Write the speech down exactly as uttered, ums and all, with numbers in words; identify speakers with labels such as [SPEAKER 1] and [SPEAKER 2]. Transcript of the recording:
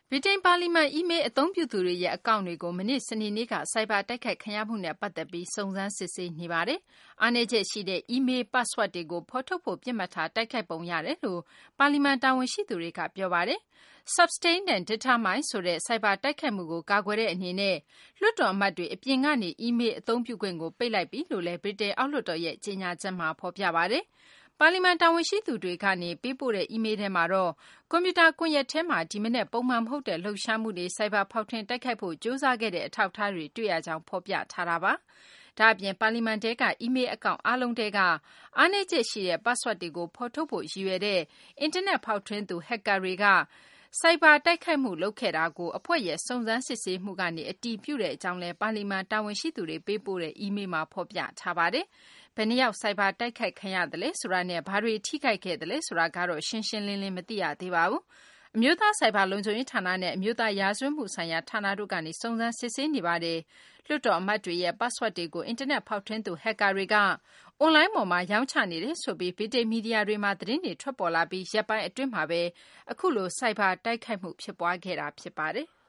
[SPEAKER 1] ဗြိတိန်ပါလီမန်အီးမေးလ်အသုံးပြုသူတွေရဲ့အကောင့်တွေကိုမနေ့စနေနေ့ကဆိုက်ဘာတိုက်ခိုက်ခံရမှုနဲ့ပတ်သက်ပြီးစုံစမ်းစစ်ဆေးနေပါတယ်။အားနည်းချက်ရှိတဲ့အီးမေးလ် password တွေကိုဖော်ထုတ်ဖို့ပစ်မှတ်ထားတိုက်ခိုက်ပုံရတယ်လို့ပါလီမန်တာဝန်ရှိသူတွေကပြောပါတယ်။ Substained and Determined ဆိုတဲ့ဆိုက်ဘာတိုက်ခိုက်မှုကိုကာကွယ်တဲ့အနေနဲ့လွှတ်တော်အမတ်တွေအပြင်ကနေအီးမေးလ်အသုံးပြုခွင့်ကိုပိတ်လိုက်ပြီလို့လည်းဗြိတိန်အောက်လွှတ်တော်ရဲ့ကြေညာချက်မှာဖော်ပြပါတယ်။ပါလီမန်တာဝန်ရှိသူတွေကနေပေးပို့တဲ့အီးမေးလ်ထဲမှာတော့ကွန်ပျူတာကွန်ရက်ထဲမှာဒီမနက်ပုံမှန်မဟုတ်တဲ့လှုပ်ရှားမှုတွေဆိုက်ဘာဖောက်ထွင်းတိုက်ခိုက်ဖို့ကြိုးစားခဲ့တဲ့အထောက်အထားတွေတွေ့ရကြောင်းဖော်ပြထားတာပါ။ဒါ့အပြင်ပါလီမန်ထဲကအီးမေးလ်အကောင့်အားလုံးထဲကအားနည်းချက်ရှိတဲ့ password တွေကိုဖော်ထုတ်ဖို့ရည်ရွယ်တဲ့အင်တာနက်ဖောက်ထွင်းသူဟက်ကာတွေကဆိုက်ဘာတိုက်ခိုက်မှုလုပ်ခဲ့တာကိုအဖွဲ့ရဲ့စုံစမ်းစစ်ဆေးမှုကနေအတည်ပြုတဲ့အကြောင်းလည်းပါလီမန်တာဝန်ရှိသူတွေပေးပို့တဲ့အီးမေးလ်မှာဖော်ပြထားပါတယ်။ဘယ်နှယောက်ဆိုက်ဘာတိုက်ခိုက်ခံရသလဲဆိုတာနဲ့ဘာတွေထိခိုက်ခဲ့သလဲဆိုတာကတော့ရှင်းရှင်းလင်းလင်းမသိရသေးပါဘူး။အမျိုးသားဆိုက်ဘာလုံခြုံရေးဌာနနဲ့အမျိုးသားရာဇဝတ်မှုဆိုင်ရာဌာနတို့ကနေစုံစမ်းစစ်ဆေးနေပါတယ်။လွှတ်တော်အမတ်တွေရဲ့ password တွေကိုအင်တာနက်ဖောက်ထွင်းသူဟက်ကာတွေကအွန်လိုင်းပေါ်မှာရောင်းချနေတယ်ဆိုပြီးဗြိတိန်မီဒီယာတွေမှာသတင်းတွေထွက်ပေါ်လာပြီးရက်ပိုင်းအတွင်းမှာပဲအခုလိုဆိုက်ဘာတိုက်ခိုက်မှုဖြစ်ပွားခဲ့တာဖြစ်ပါတယ်။